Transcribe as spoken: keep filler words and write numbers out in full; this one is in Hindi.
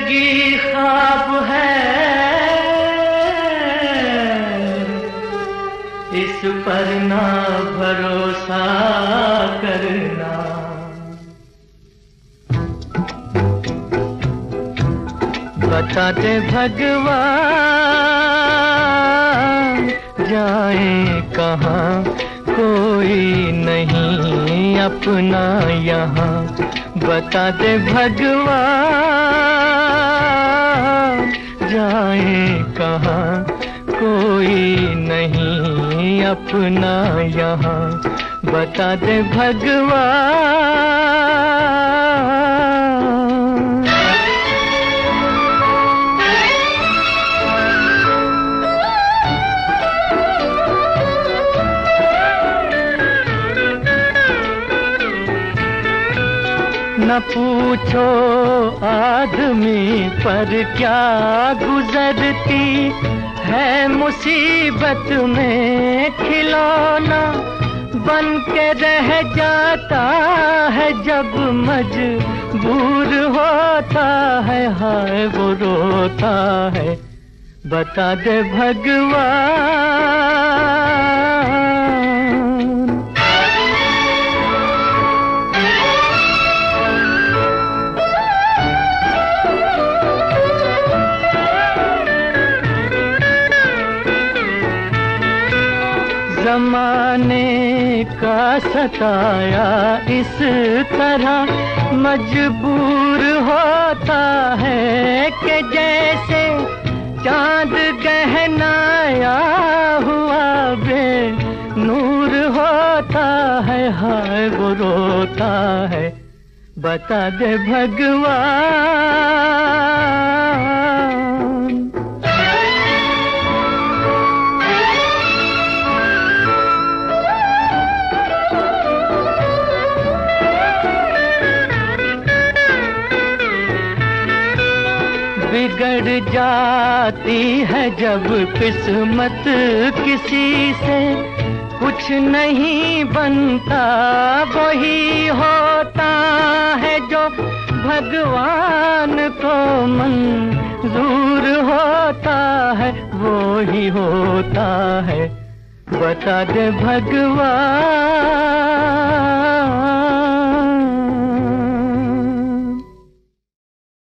जिंदगी ख्वाब है, इस पर ना भरोसा करना। बता दे भगवान जाए कहाँ, कोई नहीं अपना यहाँ। बता दे भगवान जाए कहाँ, कोई नहीं अपना यहाँ। बता दे भगवान। न पूछो आदमी पर क्या गुजरती है मुसीबत में खिलौना, बन के रह जाता है जब मजबूर होता है, हाय वो रोता है। बता दे भगवान। ज़माने का सताया इस तरह मजबूर होता है कि जैसे चांद गहनाया हुआ बे नूर होता है, हाय वो रोता है। बता दे भगवान। बिगड़ जाती है जब किस्मत किसी से, कुछ नहीं बनता वही होता है जो भगवान को मंजूर होता है, वो ही होता है। बता दे भगवान।